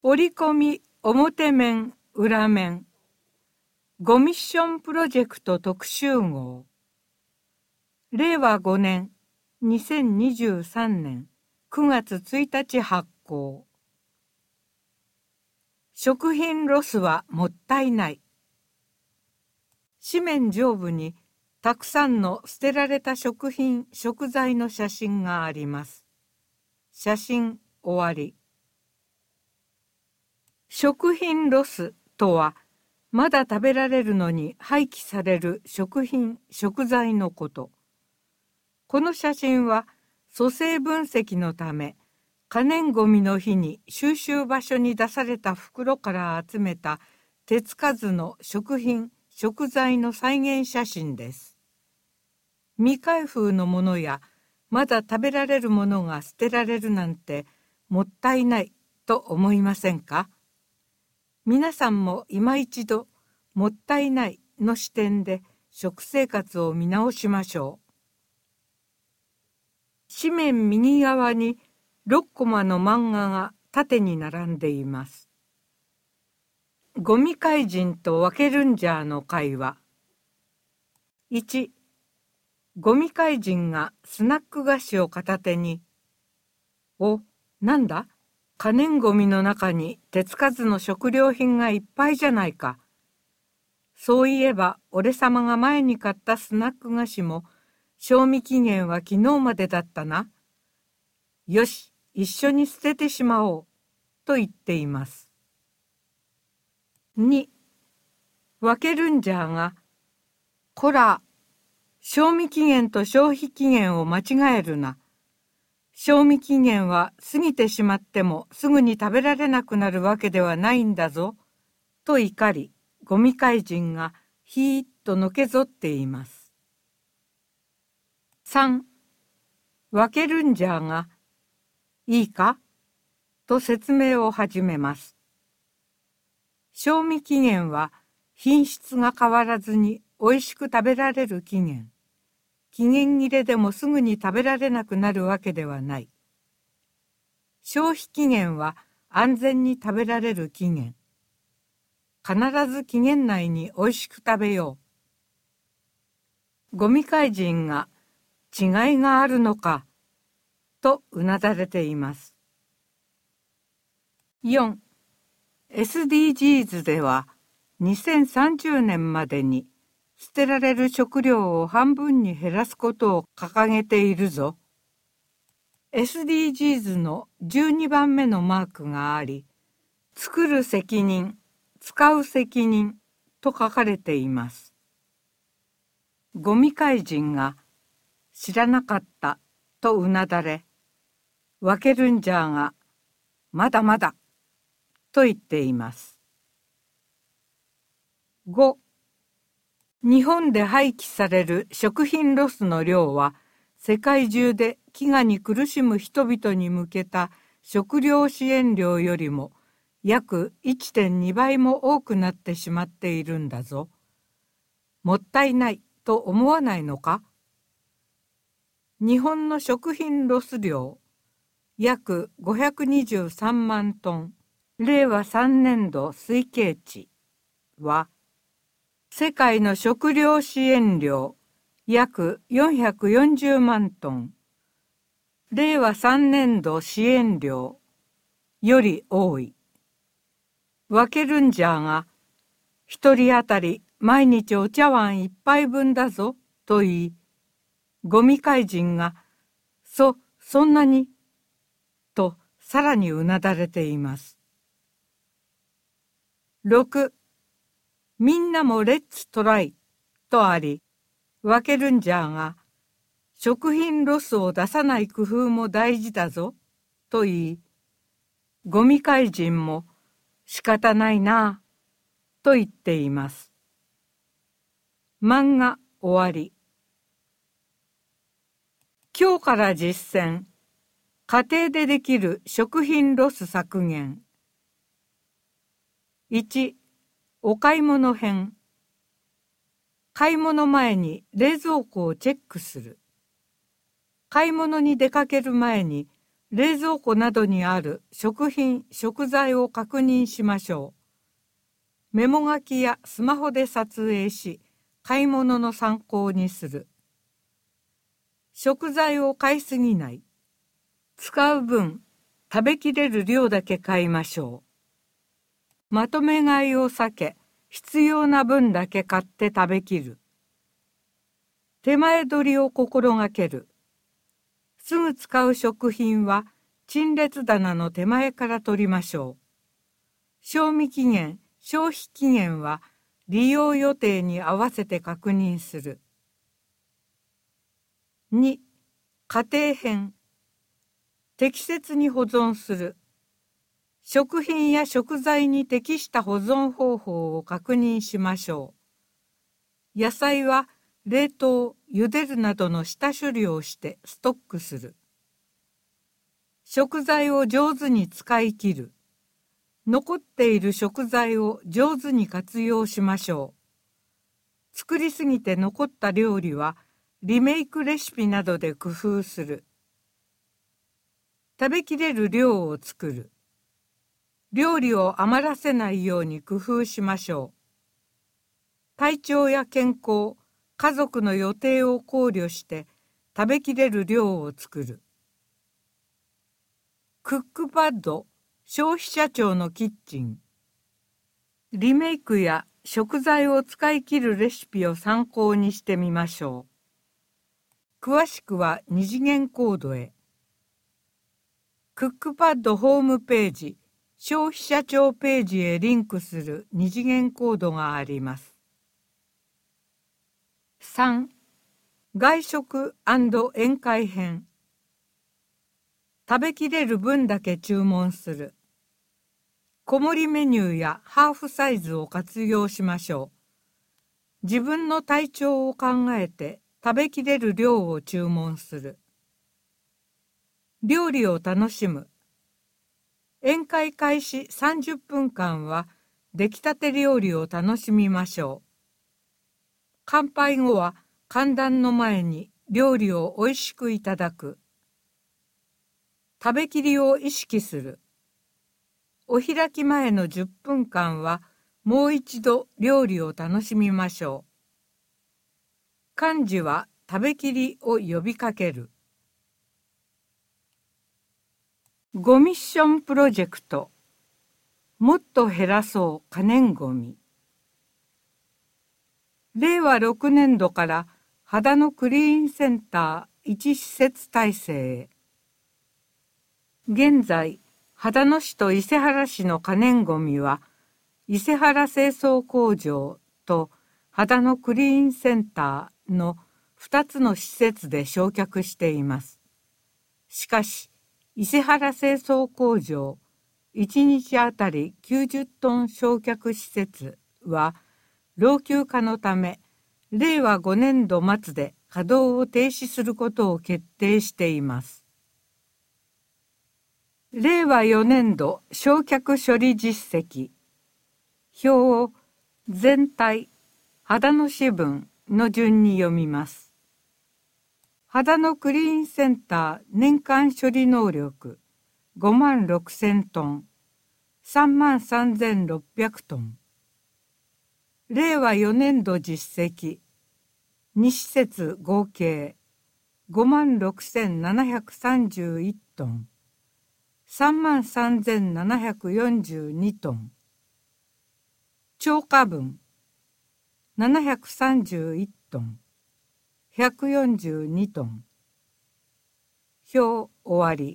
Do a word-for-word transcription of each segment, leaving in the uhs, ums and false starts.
折り込み表面裏面ゴミッションプロジェクト特集号れいわごねんにせんにじゅうさんねんくがつついたち発行。食品ロスはもったいない。紙面上部にたくさんの捨てられた食品食材の写真があります。写真終わり。食品ロスとは、まだ食べられるのに廃棄される食品食材のこと。この写真は組成分析のため可燃ごみの日に収集場所に出された袋から集めた手つかずの食品食材の再現写真です。未開封のものやまだ食べられるものが捨てられるなんてもったいないと思いませんか？皆さんも今一度もったいないの視点で食生活を見直しましょう。紙面右側にろっコマの漫画が縦に並んでいます。ゴミ怪人とワケルンジャーの会話。いち、ゴミ怪人がスナック菓子を片手に、お、なんだ？可燃ごみの中に手つかずの食料品がいっぱいじゃないか。そういえば俺様が前に買ったスナック菓子も賞味期限は昨日までだったな。よし、一緒に捨ててしまおう。と言っています。に、ワケルンジャーが、こら、賞味期限と消費期限を間違えるな。賞味期限は過ぎてしまってもすぐに食べられなくなるわけではないんだぞ。と怒り、ゴミ怪人がひーっとのけぞっています。さん、ワケルンジャーが、いいかと説明を始めます。賞味期限は品質が変わらずにおいしく食べられる期限。期限切れでもすぐに食べられなくなるわけではない。消費期限は安全に食べられる期限。必ず期限内においしく食べよう。ゴミ怪人が違いがあるのかとうなだれています。よん、エスディージーズ ではにせんさんじゅうねんまでに捨てられる食料を半分に減らすことを掲げているぞ。エスディージーズ のじゅうにばんめのマークがあり、作る責任、使う責任と書かれています。ゴミ怪人が知らなかったとうなだれ、ワケルンジャーがまだまだと言っています。ご、日本で廃棄される食品ロスの量は世界中で飢餓に苦しむ人々に向けた食料支援量よりも約 いってんにばいも多くなってしまっているんだぞ。もったいないと思わないのか？日本の食品ロス量約ごひゃくにじゅうさんまんトン、れいわさんねんど推計値は世界の食料支援量約よんひゃくよんじゅうまんトン、れいわさんねんど支援量より多い。ワケルンジャーが一人当たり毎日お茶碗一杯分だぞと言い、ゴミ怪人がそ、そんなにとさらにうなだれています。ろく、みんなもレッツトライとあり、ワケルンジャーが食品ロスを出さない工夫も大事だぞと言い、ゴミ怪人も仕方ないなぁと言っています。漫画終わり。今日から実践。家庭でできる食品ロス削減。いち、お買い物編。買い物前に冷蔵庫をチェックする。買い物に出かける前に冷蔵庫などにある食品・食材を確認しましょう。メモ書きやスマホで撮影し、買い物の参考にする。食材を買いすぎない。使う分、食べきれる量だけ買いましょう。まとめ買いを避け、必要な分だけ買って食べきる。手前取りを心がける。すぐ使う食品は陳列棚の手前から取りましょう。賞味期限、消費期限は利用予定に合わせて確認する。に、家庭編。適切に保存する。食品や食材に適した保存方法を確認しましょう。野菜は冷凍、茹でるなどの下処理をしてストックする。食材を上手に使い切る。残っている食材を上手に活用しましょう。作りすぎて残った料理はリメイクレシピなどで工夫する。食べきれる量を作る。料理を余らせないように工夫しましょう。体調や健康、家族の予定を考慮して食べきれる量を作る。クックパッド、消費者庁のキッチン。リメイクや食材を使い切るレシピを参考にしてみましょう。詳しくは二次元コードへ。クックパッドホームページ、消費者庁ページへリンクする二次元コードがあります。さん. 外食&宴会編。食べきれる分だけ注文する。小盛りメニューやハーフサイズを活用しましょう。自分の体調を考えて食べきれる量を注文する。料理を楽しむ。宴会開始さんじゅっぷんかんは出来たて料理を楽しみましょう。乾杯後は歓談の前に料理をおいしくいただく。食べきりを意識する。お開き前のじゅっぷんかんはもう一度料理を楽しみましょう。幹事は食べきりを呼びかける。ごミッションプロジェクト。もっと減らそう可燃ごみ。れいわろくねんどから秦野クリーンセンター一施設体制へ。現在、秦野市と伊勢原市の可燃ごみは、伊勢原清掃工場と秦野クリーンセンターのふたつの施設で焼却しています。しかし、伊勢原清掃工場いちにちあたりきゅうじゅっトン焼却施設は、老朽化のため、れいわごねんど末で稼働を停止することを決定しています。れいわよねんど焼却処理実績。表を全体、秦野支分の順に読みます。秦野クリーンセンター年間処理能力ごまんろくせんトン、さんまんさんぜんろっぴゃくトン。れいわよねんど実績、に施設合計ごまんろくせんななひゃくさんじゅういちトン、さんまんさんぜんななひゃくよんじゅうにトン。超過分ななひゃくさんじゅういちトン、ひゃくよんじゅうにトン。表終わり。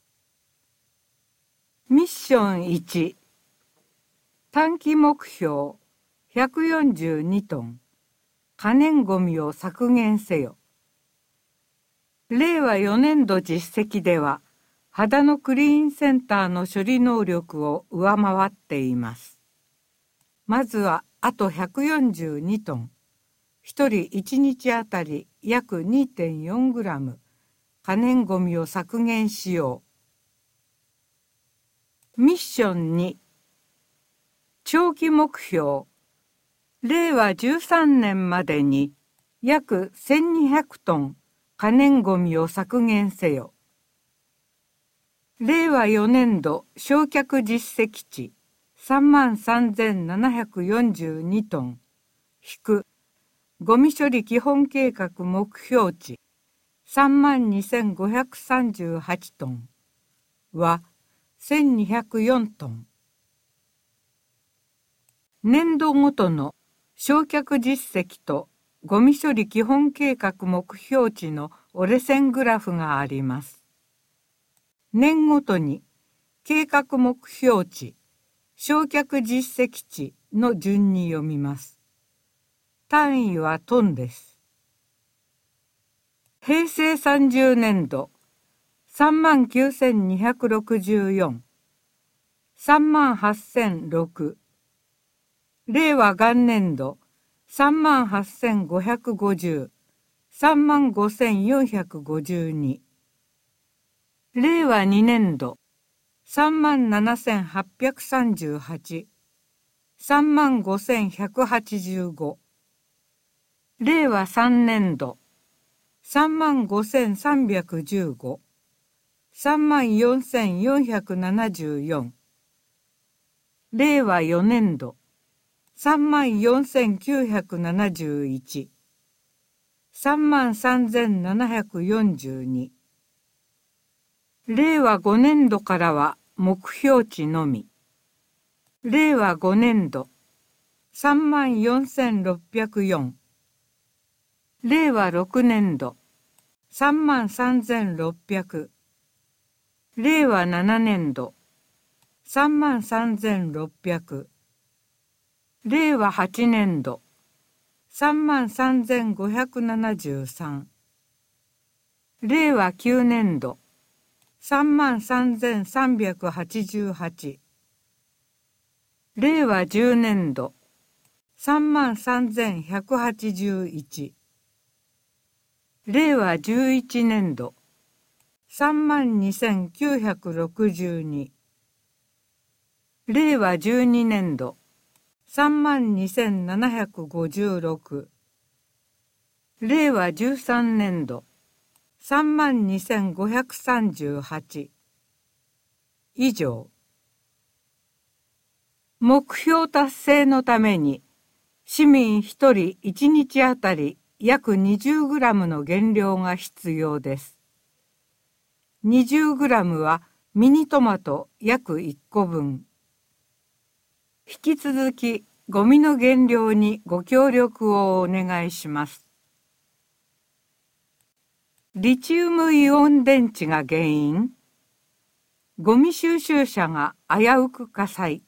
ミッションいち。短期目標ひゃくよんじゅうにトン。可燃ごみを削減せよ。れいわよねんど実績では、秦野クリーンセンターの処理能力を上回っています。まずはあとひゃくよんじゅうにトン、ひとりいちにちあたり約 にてんよんグラム可燃ごみを削減しよう。ミッションに。長期目標。れいわじゅうさんねんまでに約せんにひゃくトン可燃ごみを削減せよ。 れいわよねんど焼却実績値さんまんさんぜんななひゃくよんじゅうにトン引くゴミ処理基本計画目標値さんまんにせんごひゃくさんじゅうはちトンはせんにひゃくよんトン。年度ごとの焼却実績とゴミ処理基本計画目標値の折れ線グラフがあります。年ごとに計画目標値、焼却実績値の順に読みます。単位はトンです。へいせいさんじゅうねんどさんまんきゅうせんにひゃくろくじゅうよん、さんまんはっせんろく、れいわ元年度さんまんはっせんごひゃくごじゅう、さんまんごせんよんひゃくごじゅうに、れいわにねんどさんまんななせんはっぴゃくさんじゅうはち、さんまんごせんひゃくはちじゅうご、れいわさんねんどさんまんごせんさんびゃくじゅうご、さんまんよんせんよんひゃくななじゅうよん、れいわよねんどさんまんよんせんきゅうひゃくななじゅういち、さんまんさんぜんななひゃくよんじゅうに、れいわごねんどからは目標値のみ。れいわごねんどさんまんよんせんろっぴゃくよん、れいわろくねんどさんまんさんぜんろっぴゃく、れいわななねんどさんまんさんぜんろっぴゃく、れいわはちねんどさんまんさんぜんごひゃくななじゅうさん、れいわきゅうねんどさんまんさんぜんさんびゃくはちじゅうはち、れいわじゅうねんどさんまんさんぜんひゃくはちじゅういち、れいわじゅういちねんどさんまんにせんきゅうひゃくろくじゅうに、れいわじゅうにねんどさんまんにせんななひゃくごじゅうろく、れいわじゅうさんねんどさんまんにせんごひゃくさんじゅうはち。以上。目標達成のために市民ひとりいちにちあたり約 にじゅうグラム の減量が必要です。にじゅうグラム はミニトマト約いっこぶん。引き続きゴミの減量にご協力をお願いします。リチウムイオン電池が原因、ゴミ収集車が危うく火災。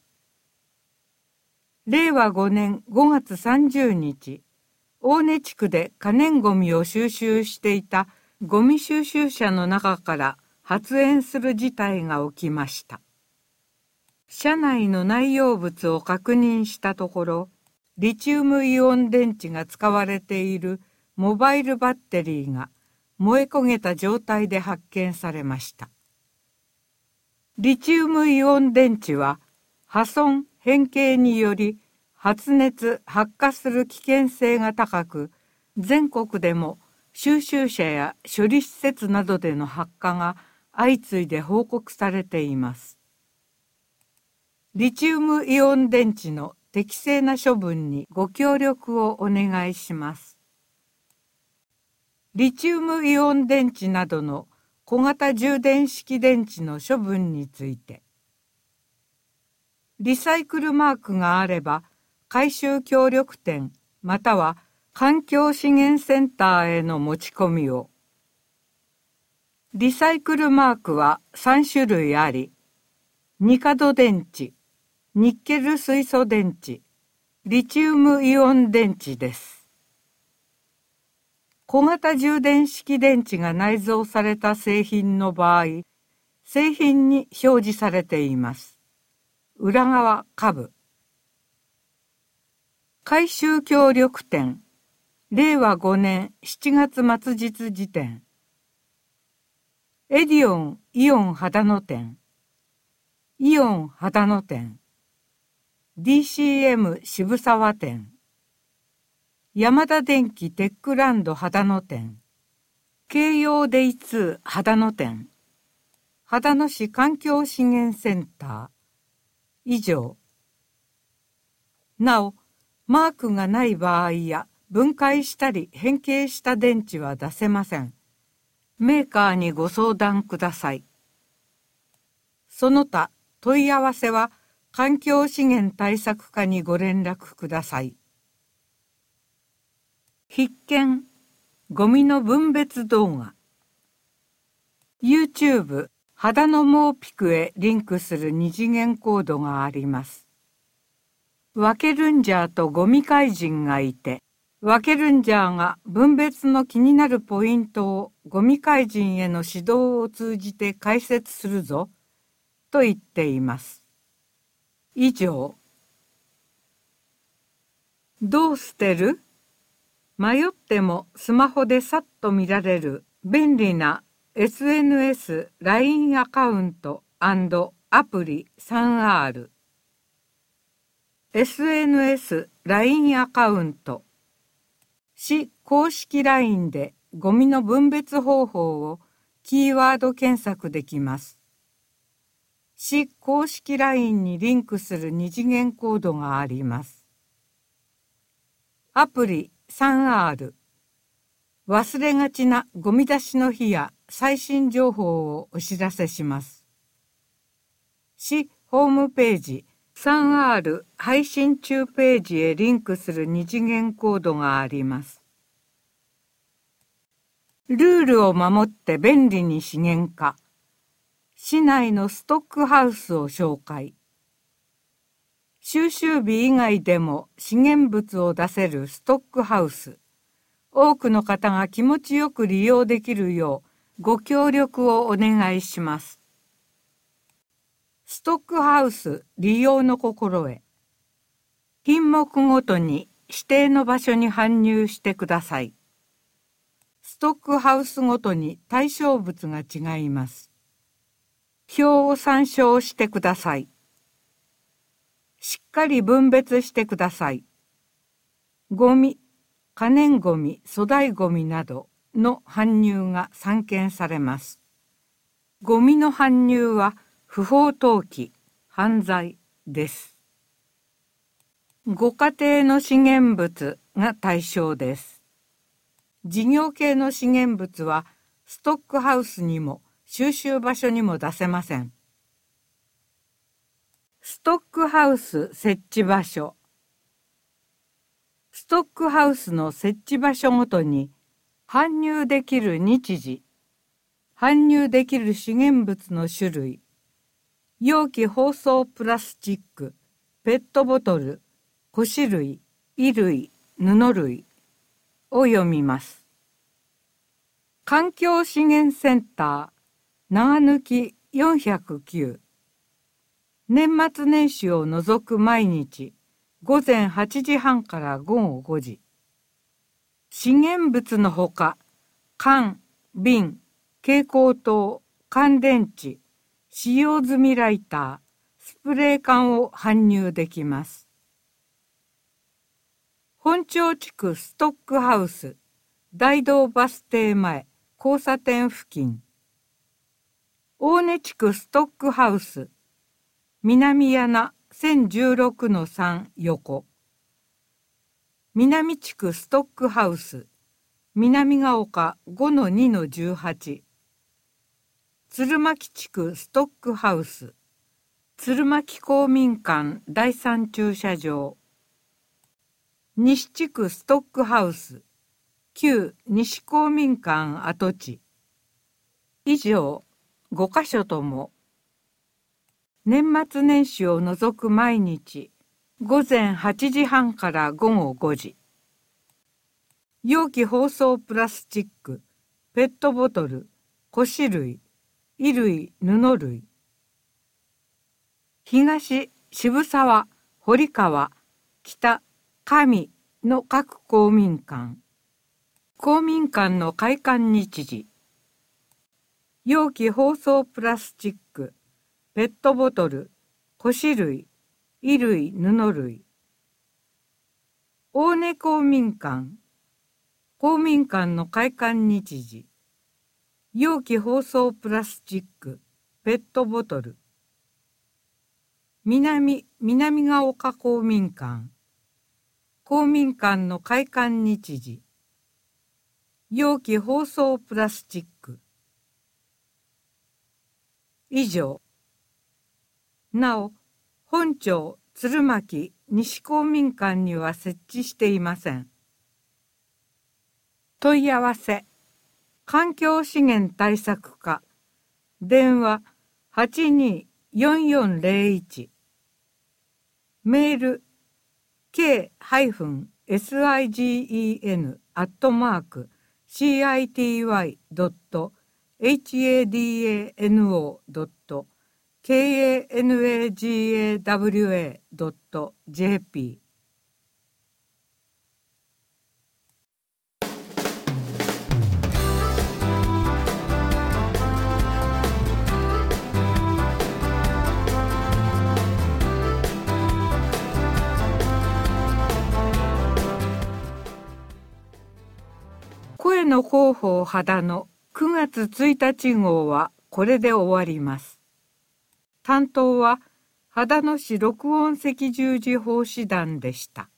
れいわごねんごがつさんじゅうにち、大根地区で可燃ゴミを収集していたゴミ収集車の中から発煙する事態が起きました。車内の内容物を確認したところ、リチウムイオン電池が使われているモバイルバッテリーが燃え焦げた状態で発見されました。リチウムイオン電池は破損・変形により発熱・発火する危険性が高く、全国でも収集車や処理施設などでの発火が相次いで報告されています。リチウムイオン電池の適正な処分にご協力をお願いします。リチウムイオン電池などの小型充電式電池の処分について、リサイクルマークがあれば、回収協力店または環境資源センターへの持ち込みを。リサイクルマークはさんしゅるいあり、ニカド電池、ニッケル水素電池、リチウムイオン電池です。小型充電式電池が内蔵された製品の場合、製品に表示されています。裏側下部。回収協力店、れいわごねんしちがつ末日時点。エディオンイオン秦野店、イオン秦野店、ディーシーエム 渋沢店、ヤマダ電機テックランド秦野店、京葉デイツー秦野店、 秦野市環境資源センター。以上。なお、マークがない場合や分解したり変形した電池は出せません。メーカーにご相談ください。その他、問い合わせは環境資源対策課にご連絡ください。必見、ゴミの分別動画。YouTube、秦野モーピクへリンクする二次元コードがあります。ワケルンジャーとゴミ怪人がいて、ワケルンジャーが分別の気になるポイントをゴミ怪人への指導を通じて解説するぞ、と言っています。以上。どう捨てる？迷ってもスマホでさっと見られる便利な エスエヌエス、ライン アカウント&アプリ スリーアール。エスエヌエス、ライン アカウント。市公式 ライン でゴミの分別方法をキーワード検索できます。市公式 ライン にリンクする二次元コードがあります。アプリ スリーアール。忘れがちなゴミ出しの日や最新情報をお知らせします。市ホームページ スリーアール 配信中ページへリンクする二次元コードがあります。ルールを守って便利に資源化。市内のストックハウスを紹介。収集日以外でも資源物を出せるストックハウス。多くの方が気持ちよく利用できるようご協力をお願いします。ストックハウス利用の心得。品目ごとに指定の場所に搬入してください。ストックハウスごとに対象物が違います。表を参照してください。しっかり分別してください。ゴミ、可燃ゴミ、粗大ゴミなどの搬入が散見されます。ゴミの搬入は不法投棄、犯罪です。ご家庭の資源物が対象です。事業系の資源物はストックハウスにも収集場所にも出せません。ストックハウス設置場所。ストックハウスの設置場所ごとに搬入できる日時、搬入できる資源物の種類、容器包装プラスチック、ペットボトル、古紙類、衣類、布類を読みます。環境資源センター長抜よんひゃくきゅう。年末年始を除く毎日ごぜんはちじはんからごごごじ。資源物のほか、缶、瓶、蛍光灯、乾電池、使用済みライター、スプレー缶を搬入できます。本町地区ストックハウス、大道バス停前、交差点付近。大根地区ストックハウス、南柳せんじゅうろくのさん横。南地区ストックハウス、南ヶ丘ごのにのじゅうはち。鶴巻地区ストックハウス、鶴巻公民館第三駐車場。西地区ストックハウス、旧西公民館跡地。以上、ごかしょとも。年末年始を除く毎日、ごぜんはちじはんからごごごじ。容器包装プラスチック、ペットボトル、古紙類、衣類、布類。東、渋沢、堀川、北、上の各公民館。公民館の開館日時。容器包装プラスチック、ペットボトル、古紙類、衣類、布類。大根公民館。公民館の開館日時。容器包装プラスチック、 ペットボトル。南南ヶ丘公民館。公民館の開館日時。容器包装プラスチック。以上。なお、本町鶴巻西公民館には設置していません。問い合わせ。環境資源対策課。電話はちにーよんよんゼロいち。メール ケーエスアイジーイーエヌ アットマーク シーアイティーワイ ドット エイチエーディーエーエヌオー ドット ケーエーエヌエージーエーダブリューエー ドット ジェーピー。声の広報秦のくがつついたち号はこれで終わります。担当は秦野市録音赤十字奉仕団でした。